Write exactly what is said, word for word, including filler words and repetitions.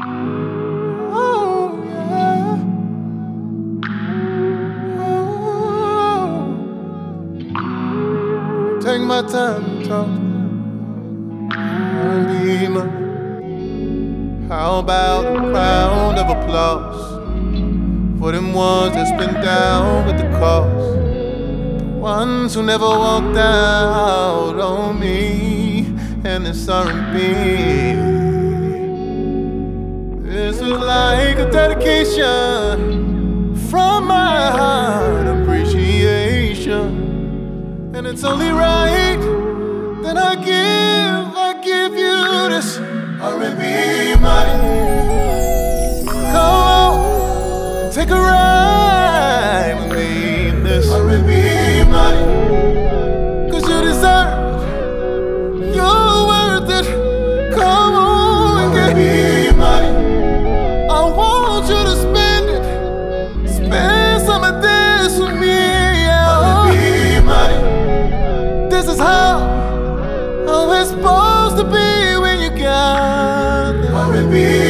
Oh, yeah. Oh. Take my time to talk and be my. How about a round of applause for them ones that's been down with the cause, the ones who never walked out on me, and this R and B. This is like a dedication from my heart, appreciation, and it's only right that I give, I give you this R and B money. Come on, take a ride with me in this R and B money, 'cause you deserve, you're worth it. Come on and get R and B money. I want you to spend it, spend some of this with me, yeah. R and B money. This is how, how it's supposed to be when you got the R and B